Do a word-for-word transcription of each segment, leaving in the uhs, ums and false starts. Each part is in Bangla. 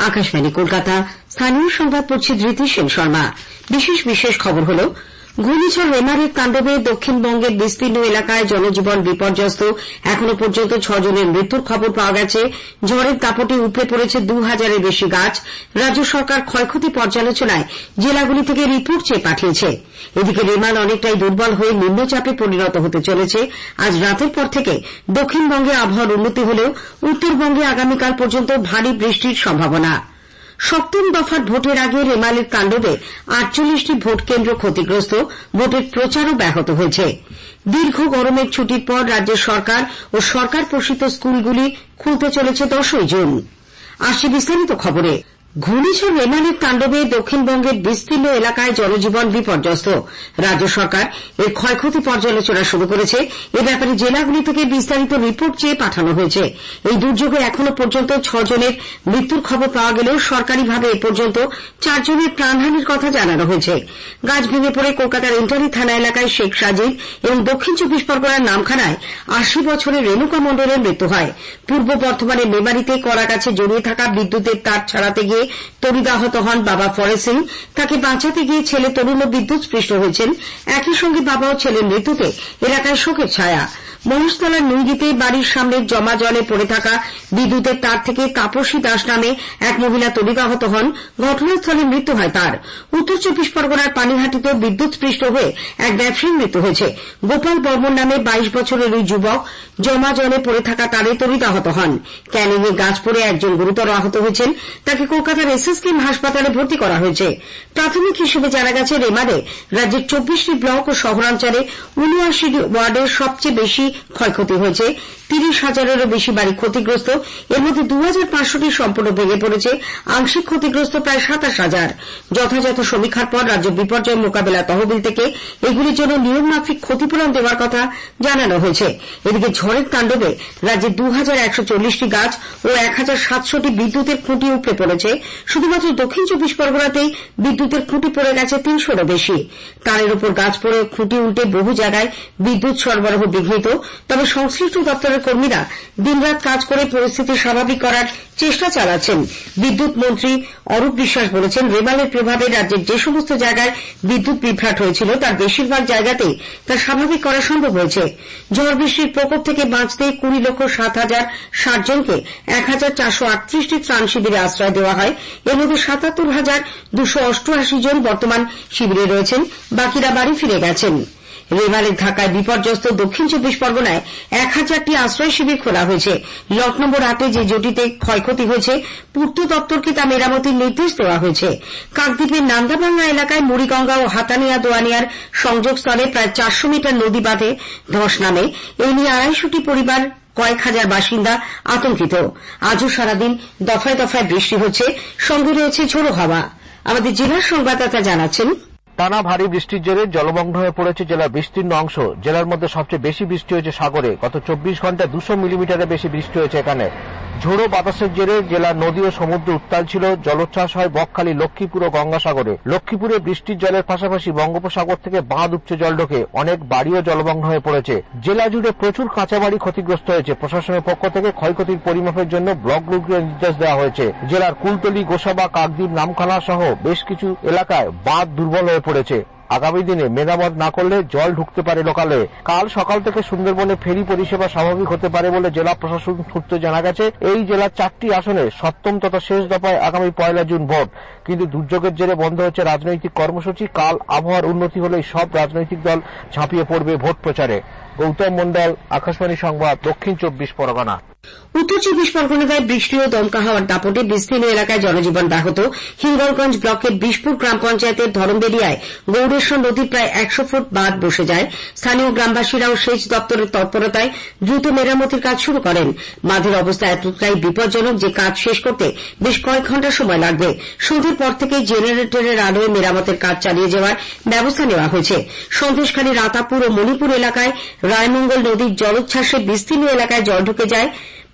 আকাশবাণী কলকাতা। স্থানীয় সংবাদ পড়ছি ধৃতি সেন শর্মা। বিশেষ বিশেষ খবর হল, ঘূর্ণিঝড় রেমারের তাণ্ডবে দক্ষিণবঙ্গের বিস্তীর্ণ এলাকায় জনজীবন বিপর্যস্ত। এখনো পর্যন্ত ছজনের মৃত্যুর খবর পাওয়া গেছে। ঝড়ের দাপটে উপড়ে পড়েছে দু হাজারের বেশি গাছ। রাজ্য সরকার ক্ষয়ক্ষতি পর্যালোচনায় জেলাগুলি থেকে রিপোর্ট চেয়ে পাঠিয়েছে। এদিকে রেমাল অনেকটাই দুর্বল হয়ে নিম্নচাপে পরিণত হতে চলেছে। আজ রাতের পর থেকে দক্ষিণবঙ্গে আবহাওয়ার উন্নতি হলেও উত্তরবঙ্গে আগামীকাল পর্যন্ত ভারী বৃষ্টির সম্ভাবনা। সপ্তম দফার ভোটের আগে রেমালের তাণ্ডবে আটচল্লিশটি ভোট কেন্দ্র ক্ষতিগ্রস্ত। ভোটের প্রচারও ব্যাহত হয়েছে। দীর্ঘ গরমের ছুটির পর রাজ্য সরকার ও সরকার পোষিত স্কুলগুলি খুলতে চলেছে দশই জুন। আসছে বিস্তারিত খবরে। ঘূর্ণিঝড় রেমালের তাণ্ডবে দক্ষিণবঙ্গের বিস্তীর্ণ এলাকায় জনজীবন বিপর্যস্ত। রাজ্য সরকার এর ক্ষয়ক্ষতি পর্যালোচনা শুরু করেছে। এ ব্যাপারে জেলাগুলি থেকে বিস্তারিত রিপোর্ট চেয়ে পাঠানো হয়েছে। এই দুর্যোগে এখনো পর্যন্ত ছজনের মৃত্যুর খবর পাওয়া গেলেও সরকারিভাবে এ পর্যন্ত চারজনের প্রাণহানির কথা জানানো হয়েছে। গাছ ভেঙে পড়ে কলকাতার ইন্টারি থানা এলাকায় শেখ সাজিদ এবং দক্ষিণ চব্বিশ পরগনার নামখানায় আশি বছরের রেণুকা মণ্ডলের মৃত্যু হয়। পূর্ব বর্ধমানের মেমারিতে কড়াগাছে জড়িয়ে থাকা বিদ্যুতের তার ছাড়াতে গিয়ে তড়িদাহত হন বাবা ফরেজ সিং। তাকে বাঁচাতে গিয়ে ছেলে তরুণও বিদ্যুৎস্পৃষ্ট হয়েছেন। একই সঙ্গে বাবা ও ছেলের মৃত্যুতে এলাকায় শোকের ছায়া। মহেশতলার নুঙ্গিতে বাড়ির সামনে জমা জলে পড়ে থাকা বিদ্যুতের তার থেকে তাপসী দাস নামে এক মহিলা তড়িদাহত হন। ঘটনাস্থলে মৃত্যু হয় তার। উত্তর চব্বিশ পরগনার পানিহাটিতেও বিদ্যুৎস্পৃষ্ট হয়ে এক ব্যবসায়ীর মৃত্যু হয়েছে। গোপাল বর্মন নামে বাইশ বছরের ওই যুবক জমা জলে পড়ে থাকা তারে তড়িদাহত হন। ক্যানিংয়ে গাছ পড়ে একজন গুরুতর আহত হয়েছেন। তাকে কলকাতার এসএসকেএম হাসপাতালে ভর্তি করা হয়েছে। প্রাথমিক হিসেবে জানা গেছে, রেমালে রাজ্যের চব্বিশটি ব্লক ও শহরাঞ্চলে উনআশি ওয়ার্ডের সবচেয়ে বেশি ক্ষয়ক্ষতি হয়েছে। তিরিশ হাজারেরও বেশি বাড়ি ক্ষতিগ্রস্ত। এর মধ্যে দু হাজার পাঁচশোটি সম্পূর্ণ ভেঙে পড়েছে। আংশিক ক্ষতিগ্রস্ত প্রায় সাতাশ হাজার। যথাযথ সমীক্ষার পর রাজ্য বিপর্যয় মোকাবিলা তহবিল থেকে এগুলির জন্য নিয়মমাফিক ক্ষতিপূরণ দেওয়ার কথা জানানো হয়েছে। এদিকে ঝড়ের তাণ্ডবে রাজ্যে দু হাজার একশো চল্লিশটি গাছ ও এক হাজার সাতশোটি বিদ্যুতের খুঁটি উপড়ে পড়েছে। শুধুমাত্র দক্ষিণ চব্বিশ পরগনাতেই বিদ্যুতের খুঁটি পড়ে গেছে তিনশোরও বেশি। তারের উপর গাছ পড়ে খুঁটি উল্টে বহু জায়গায় বিদ্যুৎ সরবরাহ বিঘ্নিত। তবে সংশ্লিষ্ট দপ্তরের কর্মীরা দিনরাত কাজ করে পরিস্থিতি স্বাভাবিক করার চেষ্টা চালাচ্ছেন। বিদ্যুৎ মন্ত্রী অরূপ বিশ্বাস বলেছেন, রেমালের প্রভাবে রাজ্যের যে সমস্ত জায়গায় বিদ্যুৎ বিভ্রাট হয়েছিল তার বেশিরভাগ জায়গাতেই তা স্বাভাবিক করা সম্ভব হয়েছে। ঝড় বৃষ্টির প্রকোপ থেকে বাঁচতে কুড়ি লক্ষ সাত হাজার ষাট জনকে এক হাজার চারশো আটত্রিশটি ত্রাণ শিবিরে আশ্রয় দেওয়া হয়। এর মধ্যে সাতাত্তর হাজার দুশো অষ্টআশি জন বর্তমান শিবিরে রয়েছেন, বাকিরা বাড়ি ফিরে গেছেন। রেমালের ধাক্কায় বিপর্যস্ত দক্ষিণ চব্বিশ পরগনায় এক হাজারটি আশ্রয় শিবির খোলা হয়েছে। লট নম্বর আটে যে জটিতে ক্ষয়ক্ষতি হয়েছে, পূর্ত দপ্তরকে তা মেরামতির নির্দেশ দেওয়া হয়েছে। কাকদ্বীপের নান্দাভাঙ্গা এলাকায় মুড়িগঙ্গা ও হাতানিয়া দোয়ানিয়ার সংযোগস্থলে প্রায় চারশো মিটার নদী বাঁধে ধস নামে। এই নিয়ে আড়াইশোটি পরিবার, কয়েক হাজার বাসিন্দা আতঙ্কিত। আজও সারাদিন দফায় দফায় বৃষ্টি হচ্ছে, সঙ্গে রয়েছে ঝোড়ো হাওয়া। আমাদের জেলার সংবাদদাতা জানাচ্ছেন, টানা ভারী বৃষ্টির জেরে জলমগ্ন হয়ে পড়েছে জেলার বিস্তীর্ণ অংশ। জেলার মধ্যে সবচেয়ে বেশি বৃষ্টি হয়েছে সাগরে। গত চব্বিশ ঘন্টায় দুশো মিলিমিটারের বেশি বৃষ্টি হয়েছে এখানে। ঝোড়ো বাতাসের জেরে জেলার নদী ও সমুদ্র উত্তাল ছিল। জলোচ্ছ্বাস হয় বকখালি, লক্ষ্মীপুর ও গঙ্গাসাগরে। লক্ষ্মীপুরে বৃষ্টির জলের পাশাপাশি বঙ্গোপসাগর থেকে বাঁধ উপচে জল ঢোকে। অনেক বাড়িও জলমগ্ন হয়ে পড়েছে। জেলা জুড়ে প্রচুর কাঁচা বাড়ি ক্ষতিগ্রস্ত হয়েছে। প্রশাসনের পক্ষ থেকে ক্ষয়ক্ষতির পরিমাপের জন্য ব্লকগুলোকে নির্দেশ দেওয়া হয়েছে। জেলার কুলতলি, গোসাবা, কাকদ্বীপ, নামখানা সহ বেশ কিছু এলাকায় বাঁধ দুর্বল হয়ে পড়েছে। আগামী দিনে মেরামত না করলে জল ঢুকতে পারে লোকালয়ে। কাল সকাল থেকে সুন্দরবনে ফেরি পরিষেবা স্বাভাবিক হতে পারে বলে জেলা প্রশাসন সূত্রে জানা গেছে। এই জেলার চারটি আসনে সপ্তম তথা শেষ দফায় আগামী পয়লা জুন ভোট। কিন্তু দুর্যোগের জেরে বন্ধ হচ্ছে রাজনৈতিক কর্মসূচি। কাল আবহাওয়ার উন্নতি হলেই সব রাজনৈতিক দল ঝাঁপিয়ে পড়বে ভোট প্রচারে। গৌতম মন্ডল, আকাশবাণী সংবাদ, দক্ষিণ চব্বিশ পরগনা। উত্তর চব্বিশ পরগনায় বৃষ্টি ও দমকা হাওয়ার দাপটে বিস্তীর্ণ এলাকায় জনজীবন ব্যাহত। হিঙ্গলগঞ্জ ব্লকের বিশপুর গ্রাম পঞ্চায়েতের ধরমবেড়িয়ায় গৌরেশ্বর নদীর প্রায় একশো ফুট বাঁধ বসে যায়। স্থানীয় গ্রামবাসীরাও সেচ দপ্তরের তৎপরতায় দ্রুত মেরামতির কাজ শুরু করেন। বাঁধের অবস্থা এতটাই বিপজ্জনক যে কাজ শেষ করতে বেশ কয়েক ঘণ্টা সময় লাগবে। সন্ধ্যের পর থেকে জেনারেটরের আলোয় মেরামতের কাজ চালিয়ে যাওয়ার ব্যবস্থা নেওয়া হয়েছে। সন্দেশখালী, রাতাপুর ও মণিপুর এলাকায় রায়মঙ্গল নদীর জলোচ্ছ্বাসে বিস্তীর্ণ এলাকায় জল ঢুকে যায়।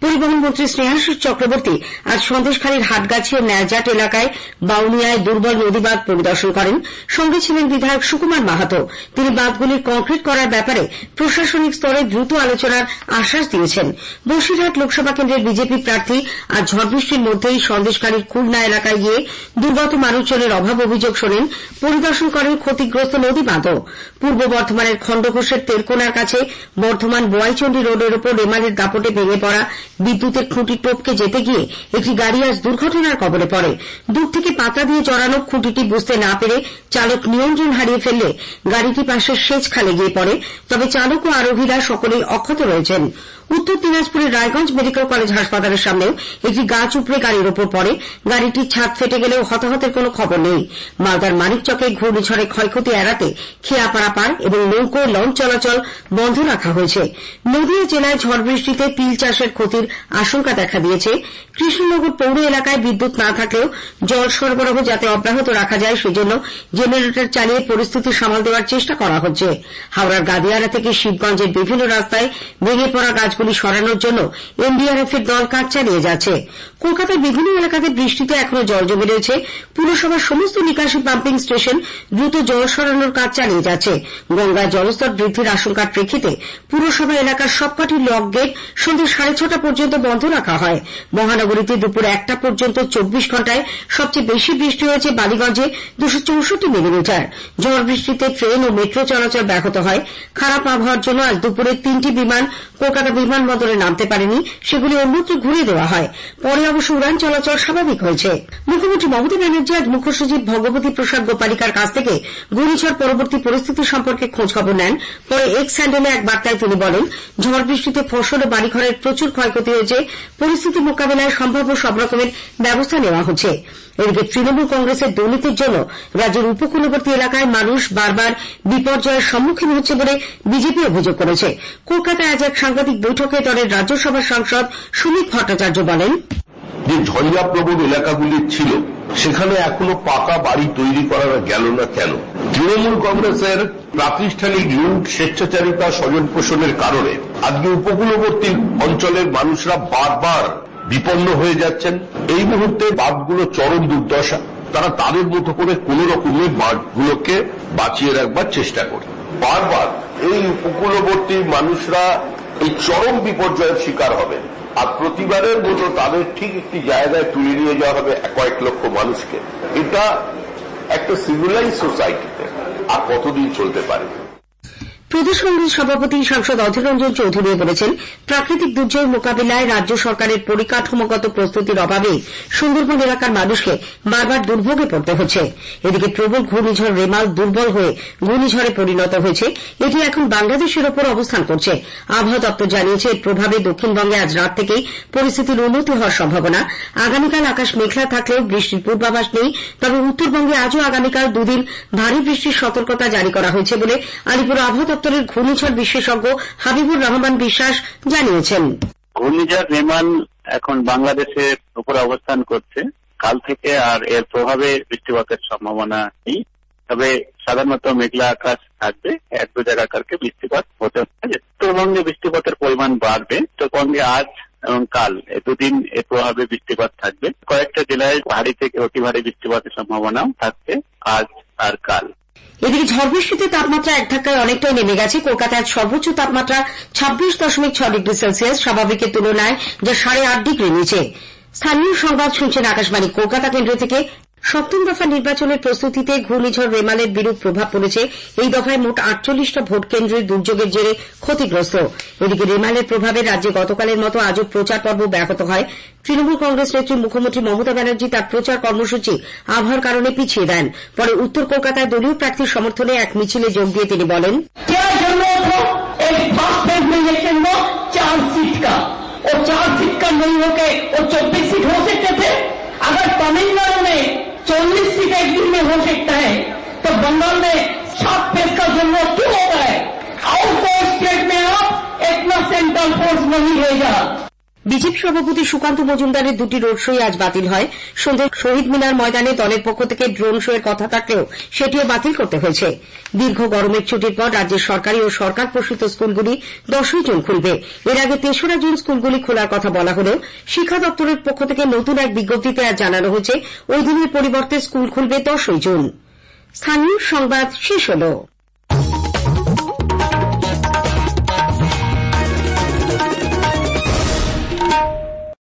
পরিবহন মন্ত্রী স্নেহাশিস চক্রবর্তী আজ সন্দেশখালীর হাটগাছি ও ন্যাজাট এলাকায় বাউনিয়ায় দুর্বল নদীবাঁধ পরিদর্শন করেন। সঙ্গে ছিলেন বিধায়ক সুকুমার মাহাতো। তিনি বাঁধগুলির কংক্রিট করার ব্যাপারে প্রশাসনিক স্তরে দ্রুত আলোচনার আশ্বাস দিয়েছেন। বসিরহাট লোকসভা কেন্দ্রের বিজেপি প্রার্থী আজ ঝড় বৃষ্টির মধ্যেই সন্দেশখালীর খুলনা এলাকায় গিয়ে দুর্গত মানুষজনের অভাব অভিযোগ শোনেন, পরিদর্শন করেন ক্ষতিগ্রস্ত নদী বাঁধও। পূর্ব বর্ধমানের খণ্ডঘোষের তেলকোনার কাছে বর্ধমান বোয়াইচন্ডী রোডের ওপর রেমালের দাপটে ভেঙে পড়া বিদ্যুতের খুঁটি টপকে যেতে গিয়ে একটি গাড়ি আজ দুর্ঘটনার কবলে পড়ে। দূর থেকে পাতা দিয়ে জড়ানো খুঁটিটি বুঝতে না পেরে চালক নিয়ন্ত্রণ হারিয়ে ফেললে গাড়িটি পাশের সেচ খালে গিয়ে পড়ে। তবে চালক ও আরোহীরা সকলেই অক্ষত রয়েছেন। উত্তর দিনাজপুরের রায়গঞ্জ মেডিকেল কলেজ হাসপাতালের সামনেও একটি গাছ উপড়ে গাড়ির ওপর পড়ে। গাড়িটির ছাদ ফেটে গেলেও হতাহতের কোনো খবর নেই। মালদার মানিকচকে ঘূর্ণিঝড়ে ক্ষয়ক্ষতি এড়াতে খেয়াপাড়া পার এবং নৌকো লঞ্চ চলাচল বন্ধ রাখা হয়েছে। নদীয়া জেলায় ঝড় বৃষ্টিতে তিল চাষের ক্ষতির আশঙ্কা দেখা দিয়েছে। কৃষ্ণনগর পৌর এলাকায় বিদ্যুৎ না থাকলেও জল সরবরাহ যাতে অব্যাহত রাখা যায় সেজন্য জেনারেটর চালিয়ে পরিস্থিতি সামাল দেওয়ার চেষ্টা করা হচ্ছে। হাওড়ার গাদিয়ারা থেকে শিবগঞ্জের বিভিন্ন রাস্তায় ভেঙে পড়া গাছগুলি সরানোর জন্য এনডিআরএফ এর দল কাজ চালিয়ে যাচ্ছে। কলকাতার বিভিন্ন এলাকাতে বৃষ্টিতে এখনো জল জমে রয়েছে। পুরসভার সমস্ত নিকাশি পাম্পিং স্টেশন দ্রুত জল সরানোর কাজ চালিয়ে যাচ্ছে। গঙ্গায় জলস্তর বৃদ্ধির আশঙ্কার প্রেক্ষিতে পুরসভা এলাকার সবকটি লক গেট সন্ধ্যে সাড়ে ছটা পর্যন্ত বন্ধ রাখা হয়। মহানগরীতে দুপুর একটা পর্যন্ত চব্বিশ ঘন্টায় সবচেয়ে বেশি বৃষ্টি হয়েছে বালিগঞ্জে দুশো চৌষট্টি মিলিমিটার। ঝড় বৃষ্টিতে ট্রেন ও মেট্রো চলাচল ব্যাহত হয়। খারাপ আবহাওয়ার জন্য আজ দুপুরে তিনটি বিমান কলকাতা বিমানবন্দরে নামতে পারেনি, সেগুলি অন্যত্র ঘুরিয়ে দেওয়া হয়। পরে অবশ্য উড়ান চলাচল স্বাভাবিক হয়েছে। মুখ্যমন্ত্রী মমতা ব্যানার্জি আজ মুখ্য সচিব ভগবতী প্রসাদ গোপালিকার কাছ থেকে ঘূর্ণিঝড় পরবর্তী পরিস্থিতি সম্পর্কে খোঁজখবর নেন। পরে এক্স হ্যান্ডেলে এক বার্তায় তিনি বলেন, ঝড় বৃষ্টিতে ফসল ও বাড়িঘরের প্রচুর ক্ষয়ক্ষতি হয়েছে। পরিস্থিতি মোকাবিলায় সম্ভাব্য সব রকমের ব্যবস্থা নেওয়া হচ্ছে। এদিকে তৃণমূল কংগ্রেসের দুর্নীতির জন্য রাজ্যের উপকূলবর্তী এলাকায় মানুষ বারবার বিপর্যয়ের সম্মুখীন হচ্ছে বলে বিজেপি অভিযোগ করেছে। কলকাতায় আজ এক সাংবাদিক বৈঠকে দলের রাজ্যসভার সাংসদ সুমিত ভট্টাচার্য বলেন, যে ঝঞ্ঝা প্রবণ এলাকাগুলি ছিল সেখানে এখনো পাকা বাড়ি তৈরি করা গেল না কেন? তৃণমূল কংগ্রেসের প্রাতিষ্ঠানিক লুট, স্বেচ্ছাচারিতা, স্বজন পোষণের কারণে আজকে উপকূলবর্তী অঞ্চলের মানুষরা বারবার বিপন্ন হয়ে যাচ্ছেন। এই মুহূর্তে বাঁধগুলো চরম দুর্দশা। তারা তাদের মতো করে কোন রকমের বাঁধগুলোকে বাঁচিয়ে রাখবার চেষ্টা করে। বারবার এই উপকূলবর্তী মানুষরা এই চরম বিপর্যয়ের শিকার হবে। আর প্রতিবারের মতো তাদের ঠিক একটি জায়গায় তুলে নিয়ে যাওয়া হবে কয়েক লক্ষ মানুষকে। এটা একটা সিভিলাইজ সোসাইটিতে আর কতদিন চলতে পারে? প্রদেশ কংগ্রেস সভাপতি সাংসদ অধীর রঞ্জন চৌধুরী বলেছেন, প্রাকৃতিক দুর্যোগ মোকাবিলায় রাজ্য সরকারের পরিকাঠামোগত প্রস্তুতির অভাবে সুন্দরবন এলাকার মানুষকে বারবার দুর্ভোগে পড়তে হচ্ছে। এদিকে প্রবল ঘূর্ণিঝড় রেমাল দুর্বল হয়ে ঘূর্ণিঝড়ে পরিণত হয়েছে। এটি এখন বাংলাদেশের ওপর অবস্থান করছে। আবহাওয়া দপ্তর জানিয়েছে, এর প্রভাবে দক্ষিণবঙ্গে আজ রাত থেকেই পরিস্থিতির উন্নতি হওয়ার সম্ভাবনা। আগামীকাল আকাশ মেঘলা থাকলেও বৃষ্টির পূর্বাভাস নেই। তবে উত্তরবঙ্গে আজও আগামীকাল দুদিন ভারী বৃষ্টির সতর্কতা জারি করা হয়েছে বলে আলিপুর আবহাওয়া দপ্তরের ঘূর্ণিঝড় বিশেষজ্ঞ হাবিবুর রহমান বিশ্বাস জানিয়েছেন। ঘূর্ণিঝড় রেমাল এখন বাংলাদেশের উপর অবস্থান করছে কাল থেকে, আর এর প্রভাবে বৃষ্টিপাতের সম্ভাবনা নেই। তবে সাধারণত মেঘলা আকাশ থাকবে, এক দু জায়গাকারকে বৃষ্টিপাত হতে পারে। উত্তরবঙ্গে বৃষ্টিপাতের পরিমাণ বাড়বে। উত্তরবঙ্গে আজ এবং কাল এই দুদিন এর প্রভাবে বৃষ্টিপাত থাকবে। কয়েকটা জেলায় ভারী থেকে অতি ভারী বৃষ্টিপাতের সম্ভাবনাও থাকছে আজ আর কাল। এদিকে ঝড় বৃষ্টিতে তাপমাত্রা এক ধাক্কায় অনেকটাই নেমে গেছে। কলকাতায় সর্বোচ্চ তাপমাত্রা ছাব্বিশ দশমিক ছয় ডিগ্রি সেলসিয়াস, স্বাভাবিকের তুলনায় যা সাড়ে আট ডিগ্রি নিচে। স্থানীয় সংবাদ শুনছেন আকাশবাণী কলকাতা কেন্দ্র থেকে। সপ্তম দফা নির্বাচনের প্রস্তুতিতে ঘূর্ণিঝড় রেমালের বিরূপ প্রভাব পড়েছে। এই দফায় মোট আটচল্লিশটা ভোট কেন্দ্রে দুর্যোগের জেরে ক্ষতিগ্রস্ত। এদিকে রেমালের প্রভাবে রাজ্যে গতকালের মতো আজও প্রচার পর্ব ব্যাহত হয়। তৃণমূল কংগ্রেস নেত্রী মুখ্যমন্ত্রী মমতা ব্যানার্জি তার প্রচার কর্মসূচি আবহাওয়ার কারণে পিছিয়ে দেন। পরে উত্তর কলকাতায় দলীয় প্রার্থীর সমর্থনে এক মিছিলে যোগ দিয়ে তিনি বলেন, तमिलनाडु में चौलीस सीट एक दिन में हो सकता है, तो बंगाल में सात फेज का जरूरत क्यों होता है? आउट ऑफ स्टेट में आप इतना सेंट्रल फोर्स नहीं रहेगा। বিজেপি সভাপতি সুকান্ত মজুমদারের দুটি রোড শোই আজ বাতিল হয়। সন্ধ্যায় শহীদ মিনার ময়দানে দলের পক্ষ থেকে ড্রোন শো এর কথা থাকলেও সেটিও বাতিল করতে হয়েছে। দীর্ঘ গরমের ছুটির পর রাজ্যের সরকারি ও সরকার পোষিত স্কুলগুলি দশই জুন খুলবে। এর আগে তেসরা জুন স্কুলগুলি খোলার কথা বলা হলেও শিক্ষা দপ্তরের পক্ষ থেকে নতুন এক বিজ্ঞপ্তিতে আজ জানানো হয়েছে ওই দিনের পরিবর্তে স্কুল খুলবে দশই জুন। স্থানীয় সংবাদ শেষ হলো।